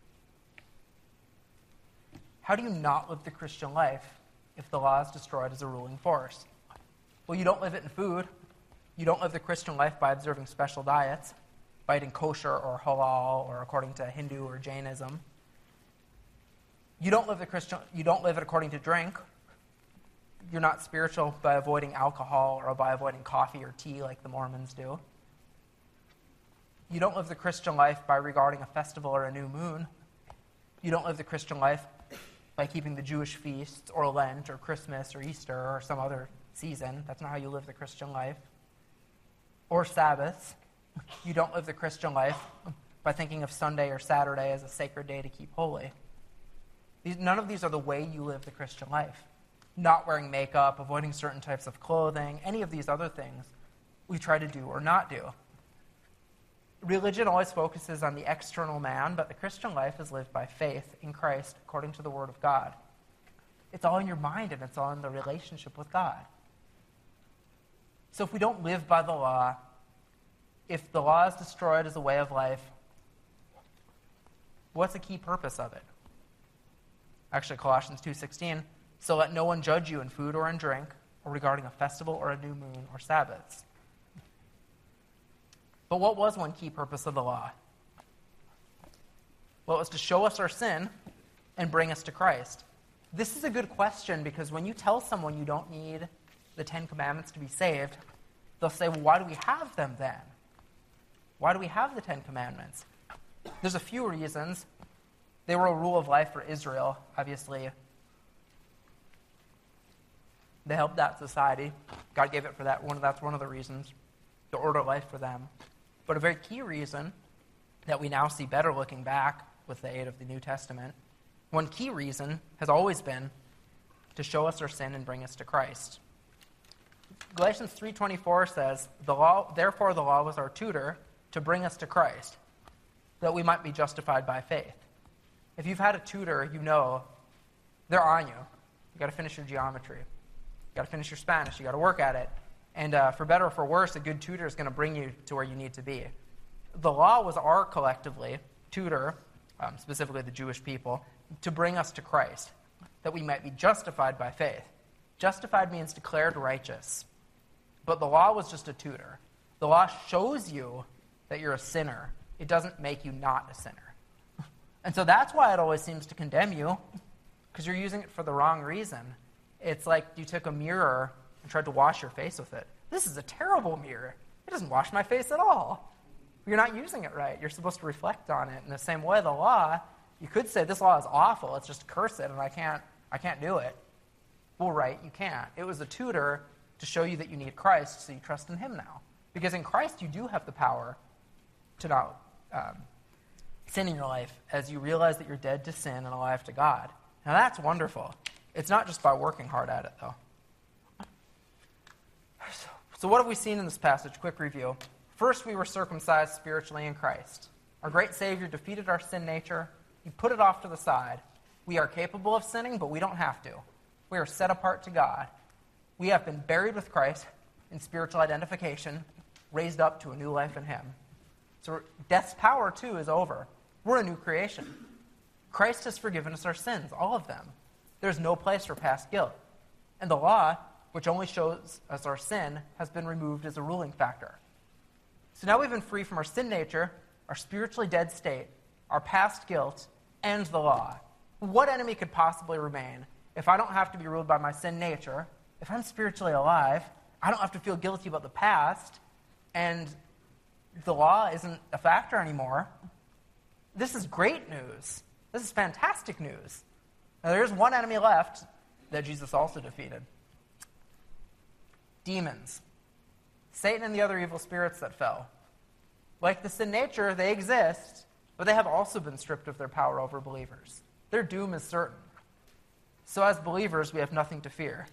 How do you not live the Christian life if the law is destroyed as a ruling force? Well, you don't live it in food. You don't live the Christian life by observing special diets, by eating kosher or halal or according to Hindu or Jainism. You don't live it according to drink. You're not spiritual by avoiding alcohol or by avoiding coffee or tea like the Mormons do. You don't live the Christian life by regarding a festival or a new moon. You don't live the Christian life by keeping the Jewish feasts or Lent or Christmas or Easter or some other season. That's not how you live the Christian life. Or Sabbaths. You don't live the Christian life by thinking of Sunday or Saturday as a sacred day to keep holy. None of these are the way you live the Christian life. Not wearing makeup, avoiding certain types of clothing, any of these other things we try to do or not do. Religion always focuses on the external man, but the Christian life is lived by faith in Christ according to the Word of God. It's all in your mind and it's all in the relationship with God. So if we don't live by the law, if the law is destroyed as a way of life, what's the key purpose of it? Actually, Colossians 2:16, so let no one judge you in food or in drink, or regarding a festival or a new moon or Sabbaths. But what was one key purpose of the law? Well, it was to show us our sin and bring us to Christ. This is a good question because when you tell someone you don't need the 10 Commandments to be saved, they'll say, well, why do we have them then? Why do we have the 10 Commandments? There's a few reasons. They were a rule of life for Israel, obviously. They helped that society. God gave it for that. That's one of the reasons, to order life for them. But a very key reason that we now see better looking back with the aid of the New Testament, one key reason has always been to show us our sin and bring us to Christ. Galatians 3:24 says, therefore the law was our tutor to bring us to Christ, that we might be justified by faith. If you've had a tutor, you know they're on you. You've got to finish your geometry. You've got to finish your Spanish. You've got to work at it. And for better or for worse, a good tutor is going to bring you to where you need to be. The law was our, collectively, tutor, specifically the Jewish people, to bring us to Christ, that we might be justified by faith. Justified means declared righteous. But the law was just a tutor. The law shows you that you're a sinner. It doesn't make you not a sinner. And so that's why it always seems to condemn you, because you're using it for the wrong reason. It's like you took a mirror and tried to wash your face with it. This is a terrible mirror. It doesn't wash my face at all. You're not using it right. You're supposed to reflect on it. In the same way, the law, you could say this law is awful. Let's just curse it, and I can't do it. Well, right, you can't. It was a tutor to show you that you need Christ, so you trust in him now. Because in Christ, you do have the power to not sin in your life as you realize that you're dead to sin and alive to God. Now, that's wonderful. It's not just by working hard at it, though. So what have we seen in this passage? Quick review. First, we were circumcised spiritually in Christ. Our great Savior defeated our sin nature. He put it off to the side. We are capable of sinning, but we don't have to. We are set apart to God. We have been buried with Christ in spiritual identification, raised up to a new life in him. So death's power, too, is over. We're a new creation. Christ has forgiven us our sins, all of them. There's no place for past guilt. And the law, which only shows us our sin, has been removed as a ruling factor. So now we've been free from our sin nature, our spiritually dead state, our past guilt, and the law. What enemy could possibly remain if I don't have to be ruled by my sin nature, if I'm spiritually alive, I don't have to feel guilty about the past, and the law isn't a factor anymore? This is great news. This is fantastic news. Now, there is one enemy left that Jesus also defeated. Demons. Satan and the other evil spirits that fell. Like the sin nature, they exist, but they have also been stripped of their power over believers. Their doom is certain. So as believers, we have nothing to fear.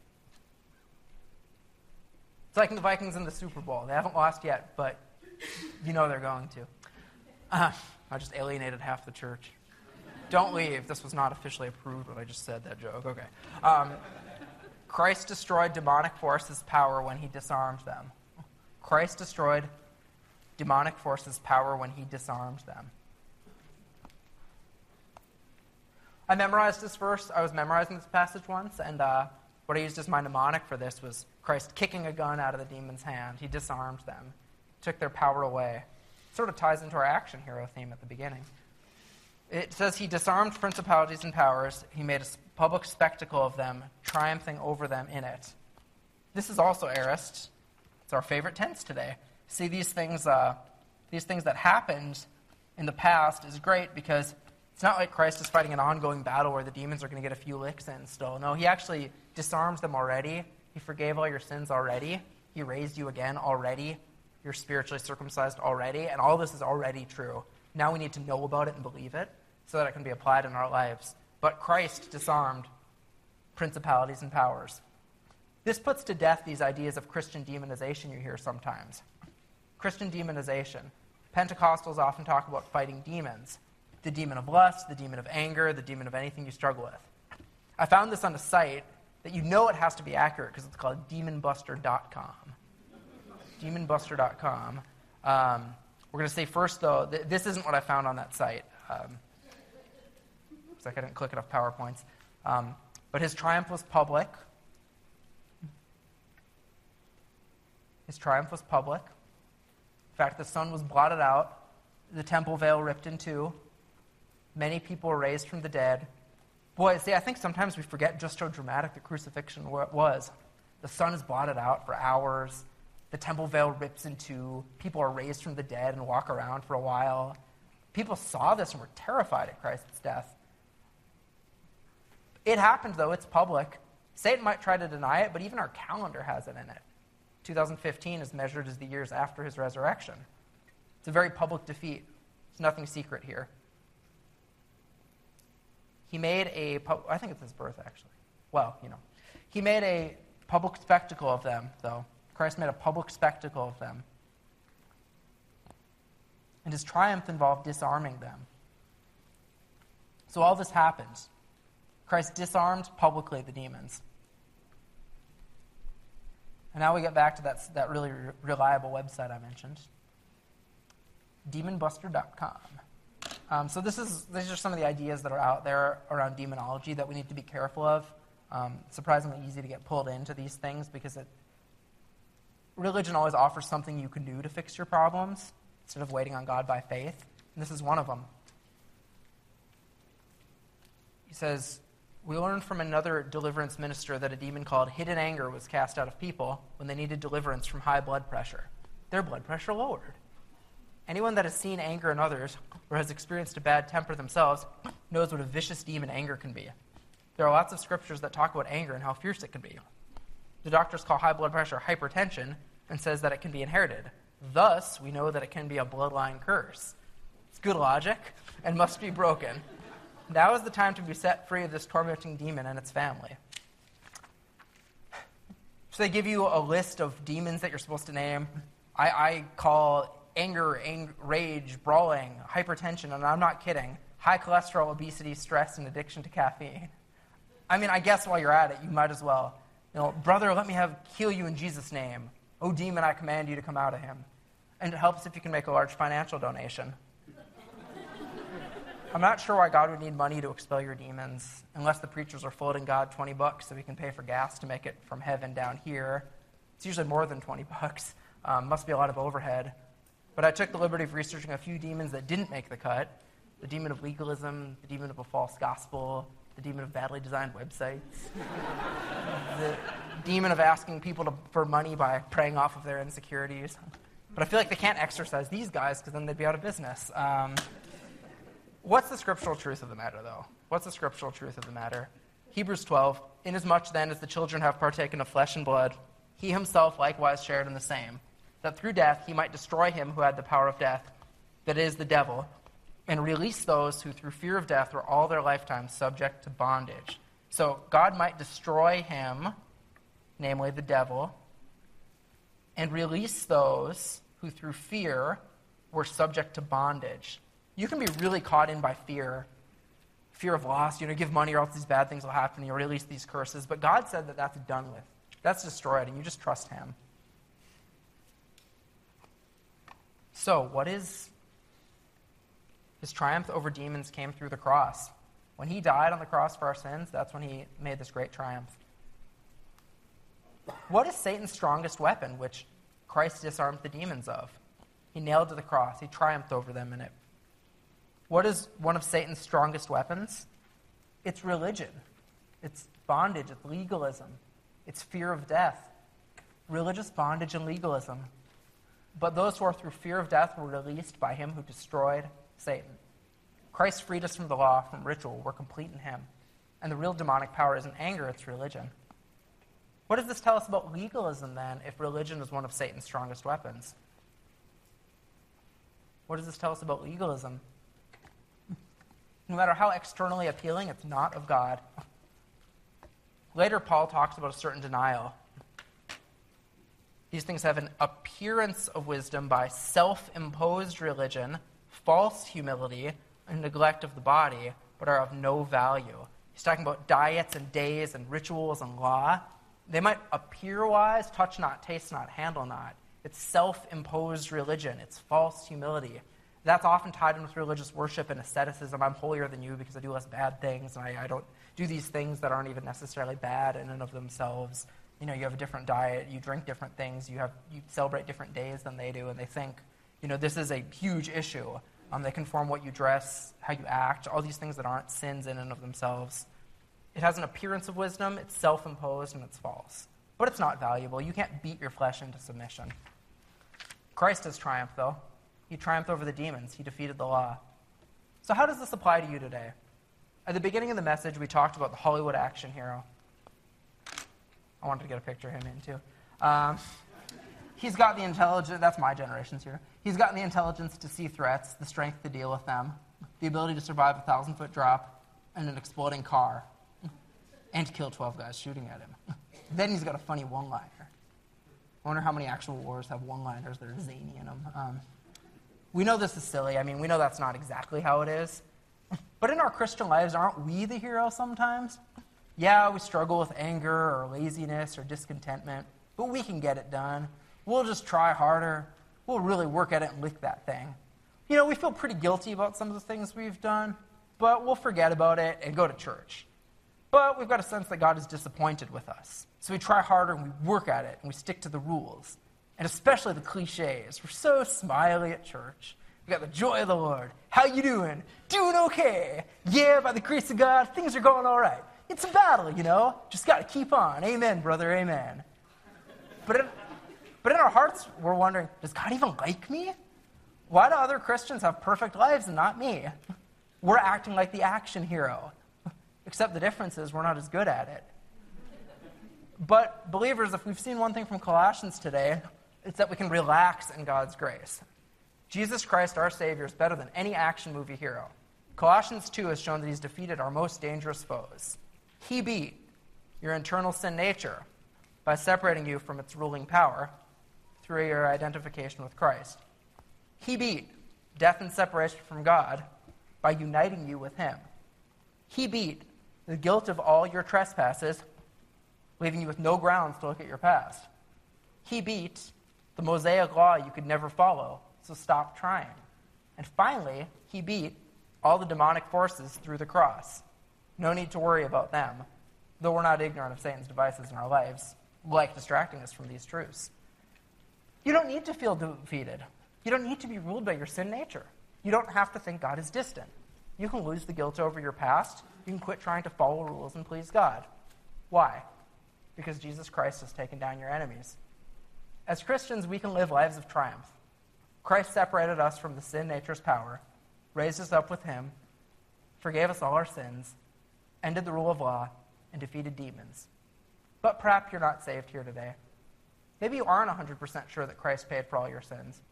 It's like the Vikings in the Super Bowl. They haven't lost yet, but you know they're going to. I just alienated half the church. Don't leave. This was not officially approved when I just said that joke. Okay. Christ destroyed demonic forces' power when he disarmed them. Christ destroyed demonic forces' power when he disarmed them. I memorized this verse. I was memorizing this passage once, and what I used as my mnemonic for this was Christ kicking a gun out of the demon's hand. He disarmed them, took their power away. It sort of ties into our action hero theme at the beginning. It says he disarmed principalities and powers. He made a public spectacle of them, triumphing over them in it. This is also aorist. It's our favorite tense today. See, these things that happened in the past is great because it's not like Christ is fighting an ongoing battle where the demons are going to get a few licks in still. No, he actually disarms them already. He forgave all your sins already. He raised you again already. You're spiritually circumcised already. And all this is already true. Now we need to know about it and believe it so that it can be applied in our lives. But Christ disarmed principalities and powers. This puts to death these ideas of Christian demonization you hear sometimes. Christian demonization. Pentecostals often talk about fighting demons. The demon of lust, the demon of anger, the demon of anything you struggle with. I found this on a site that you know it has to be accurate because it's called demonbuster.com. Demonbuster.com. We're going to say first, though, this isn't what I found on that site. Looks like I didn't click enough PowerPoints. But his triumph was public. His triumph was public. In fact, the sun was blotted out. The temple veil ripped in two. Many people were raised from the dead. Boy, see, I think sometimes we forget just how dramatic the crucifixion was. The sun is blotted out for hours. The temple veil rips in two. People are raised from the dead and walk around for a while. People saw this and were terrified at Christ's death. It happened, though. It's public. Satan might try to deny it, but even our calendar has it in it. 2015 is measured as the years after his resurrection. It's a very public defeat. There's nothing secret here. He made I think it's his birth, actually. Well, He made a public spectacle of them, though. Christ made a public spectacle of them. And his triumph involved disarming them. So all this happens. Christ disarmed publicly the demons. And now we get back to that really reliable website I mentioned. Demonbuster.com. So these are some of the ideas that are out there around demonology that we need to be careful of. Surprisingly easy to get pulled into these things because religion always offers something you can do to fix your problems instead of waiting on God by faith. And this is one of them. He says, we learned from another deliverance minister that a demon called hidden anger was cast out of people when they needed deliverance from high blood pressure. Their blood pressure lowered. Anyone that has seen anger in others or has experienced a bad temper themselves knows what a vicious demon anger can be. There are lots of scriptures that talk about anger and how fierce it can be. The doctors call high blood pressure hypertension and says that it can be inherited. Thus, we know that it can be a bloodline curse. It's good logic and must be broken. Now is the time to be set free of this tormenting demon and its family. So they give you a list of demons that you're supposed to name. I call anger, rage, brawling, hypertension, and I'm not kidding, high cholesterol, obesity, stress, and addiction to caffeine. I mean, I guess while you're at it, you might as well. Brother, let me heal you in Jesus' name. "O demon, I command you to come out of him." And it helps if you can make a large financial donation. I'm not sure why God would need money to expel your demons, unless the preachers are floating God $20 so he can pay for gas to make it from heaven down here. It's usually more than $20. Must be a lot of overhead. But I took the liberty of researching a few demons that didn't make the cut. The demon of legalism, the demon of a false gospel, the demon of badly designed websites, the demon of asking people for money by preying off of their insecurities. But I feel like they can't exorcise these guys because then they'd be out of business. What's the scriptural truth of the matter, though? What's the scriptural truth of the matter? Hebrews 12, "Inasmuch then as the children have partaken of flesh and blood, he himself likewise shared in the same, that through death he might destroy him who had the power of death, that is, the devil, and release those who through fear of death were all their lifetime subject to bondage." So God might destroy him, namely the devil, and release those who through fear were subject to bondage. You can be really caught in by fear of loss. Give money or else these bad things will happen. You'll release these curses. But God said that that's done with. That's destroyed, and you just trust him. So, what is his triumph over demons came through the cross. When he died on the cross for our sins, that's when he made this great triumph. What is Satan's strongest weapon, which Christ disarmed the demons of? He nailed to the cross. He triumphed over them in it. What is one of Satan's strongest weapons? It's religion. It's bondage. It's legalism. It's fear of death. Religious bondage and legalism. But those who are through fear of death were released by him who destroyed Satan. Christ freed us from the law, from ritual. We're complete in him. And the real demonic power isn't anger, it's religion. What does this tell us about legalism, then, if religion is one of Satan's strongest weapons? What does this tell us about legalism? No matter how externally appealing, it's not of God. Later, Paul talks about a certain denial. These things have an appearance of wisdom by self-imposed religion, false humility, and neglect of the body, but are of no value. He's talking about diets and days and rituals and law. They might appear wise, touch not, taste not, handle not. It's self-imposed religion. It's false humility. That's often tied in with religious worship and asceticism. I'm holier than you because I do less bad things, and I don't do these things that aren't even necessarily bad in and of themselves. You have a different diet, you drink different things, you celebrate different days than they do, and they think, this is a huge issue. They conform what you dress, how you act, all these things that aren't sins in and of themselves. It has an appearance of wisdom, it's self-imposed, and it's false. But it's not valuable. You can't beat your flesh into submission. Christ has triumphed, though. He triumphed over the demons. He defeated the law. So how does this apply to you today? At the beginning of the message, we talked about the Hollywood action hero. I wanted to get a picture of him in, too. He's got the intelligence, that's my generation's hero. He's got the intelligence to see threats, the strength to deal with them, the ability to survive a 1,000-foot drop and an exploding car, and to kill 12 guys shooting at him. Then he's got a funny one-liner. I wonder how many actual wars have one-liners that are zany in them. We know this is silly. We know that's not exactly how it is. But in our Christian lives, aren't we the hero sometimes? Yeah, we struggle with anger or laziness or discontentment, but we can get it done. We'll just try harder. We'll really work at it and lick that thing. We feel pretty guilty about some of the things we've done, but we'll forget about it and go to church. But we've got a sense that God is disappointed with us. So we try harder and we work at it and we stick to the rules. And especially the cliches. We're so smiley at church. We got the joy of the Lord. How you doing? Doing okay. Yeah, by the grace of God, things are going all right. It's a battle, Just got to keep on. Amen, brother, amen. But in our hearts, we're wondering, does God even like me? Why do other Christians have perfect lives and not me? We're acting like the action hero. Except the difference is we're not as good at it. But believers, if we've seen one thing from Colossians today, it's that we can relax in God's grace. Jesus Christ, our Savior, is better than any action movie hero. Colossians 2 has shown that he's defeated our most dangerous foes. He beat your internal sin nature by separating you from its ruling power through your identification with Christ. He beat death and separation from God by uniting you with him. He beat the guilt of all your trespasses, leaving you with no grounds to look at your past. He beat the Mosaic law you could never follow, so stop trying. And finally, he beat all the demonic forces through the cross. No need to worry about them, though we're not ignorant of Satan's devices in our lives, like distracting us from these truths. You don't need to feel defeated. You don't need to be ruled by your sin nature. You don't have to think God is distant. You can lose the guilt over your past. You can quit trying to follow rules and please God. Why? Because Jesus Christ has taken down your enemies. As Christians, we can live lives of triumph. Christ separated us from the sin nature's power, raised us up with him, forgave us all our sins, ended the rule of law, and defeated demons. But perhaps you're not saved here today. Maybe you aren't 100% sure that Christ paid for all your sins.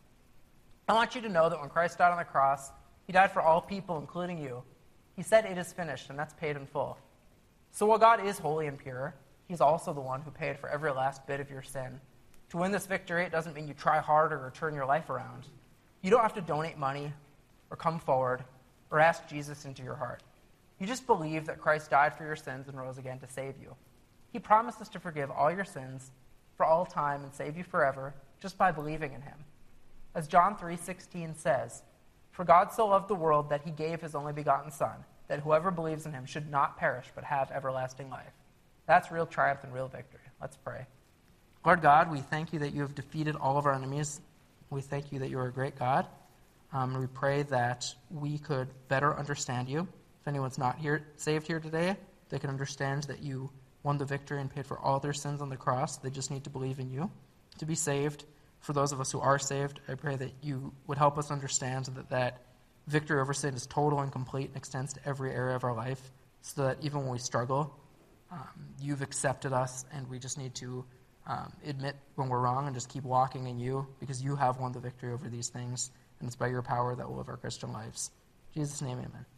I want you to know that when Christ died on the cross, he died for all people, including you. He said it is finished, and that's paid in full. So while God is holy and pure, he's also the one who paid for every last bit of your sin. To win this victory, it doesn't mean you try harder or turn your life around. You don't have to donate money or come forward or ask Jesus into your heart. You just believe that Christ died for your sins and rose again to save you. He promises to forgive all your sins for all time and save you forever just by believing in him. As John 3:16 says, "For God so loved the world that he gave his only begotten Son, that whoever believes in him should not perish but have everlasting life." That's real triumph and real victory. Let's pray. Lord God, we thank you that you have defeated all of our enemies. We thank you that you are a great God. We pray that we could better understand you. If anyone's not saved here today, they can understand that you won the victory and paid for all their sins on the cross. They just need to believe in you to be saved. For those of us who are saved, I pray that you would help us understand that victory over sin is total and complete and extends to every area of our life, so that even when we struggle, you've accepted us, and we just need to admit when we're wrong and just keep walking in you, because you have won the victory over these things, and it's by your power that we'll live our Christian lives. In Jesus' name, amen.